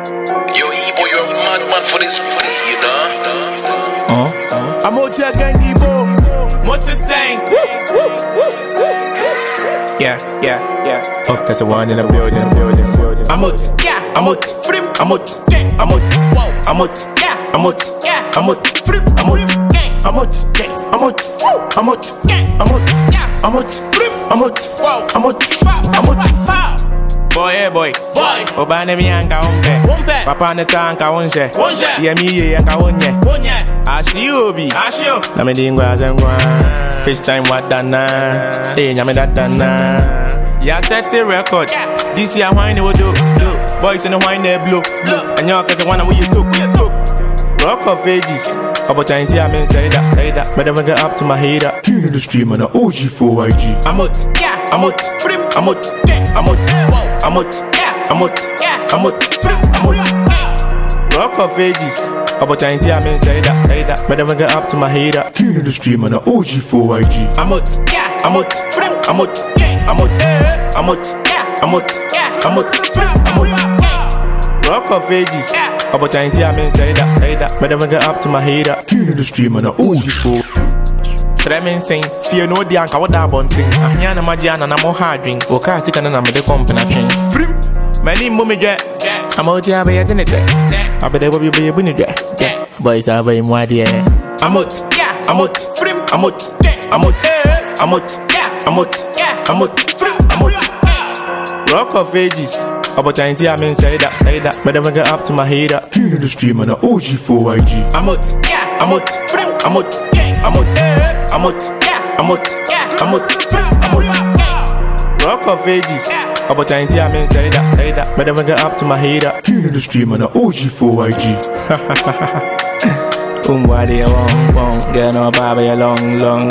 Yo, Ebo, you're a madman for this, you know? I'm out here gang Ebo. What's the saying? Yeah. Oh, that's the one in the building. I'm out, I'm out, free, I'm out, I'm out, I'm out, I'm out, I'm out, free, I'm out, I'm out, I'm out, I'm out, I'm out, I'm out, free, I'm out, I'm out. Boy. Oba ne mianka umpe. Papa ne tanka unse. Ye mi ye ka unye. Ashiobi. Na me dingwa zengwa. FaceTime wadana. Nyame dadana. Ya set a record. This year wine we do. Boys in the wine they blow. And y'all cause the one where you took. Rock of ages. About 90 I mean say that. But never get up to my header. King of the stream and a OG for YG. I'm out, I'm out, free, I'm out, I'm out, I'm out, I'm out, I'm out, free, I'm out. Rock of ages. About 90 I mean say that. But never get up to my header. King of the stream and a OG for YG. I'm out, I'm out, free, I'm out, I'm out, I'm out, I'm out, I'm out, free, I'm out. Rock of ages. About 90 I mean say that. But never get up to my header. King of the stream and a OG for. So that means saying, fear no the anka what that bunting. Ahiana Magiana na mo hard drink. Oka sika na me the company train. Free. My name Mummy Jack. I'm out here by a dinner. I bet they will be a bunny jack. Boys are by moi dear. I'm out, I'm out, free, I'm out, I'm out, I'm out, I'm out, I'm out, free, I'm out. Rock of ages. About 90 I mean say that. But never get up to my header. King of the stream and a OG for YG. I'm out, free, I'm out, I'm out, I'm out, I'm out, I'm out, free, I'm out. Rock of ages. About 90 I mean say that. But never get up to my header. King of the stream and a OG for YG. Wadi a wong, get no baby a long.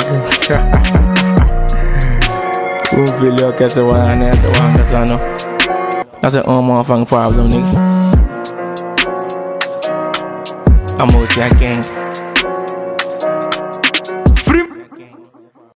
Feel your case one, that's the one that's I know. That's an motherfucking problem, nigga. I'm out here gang.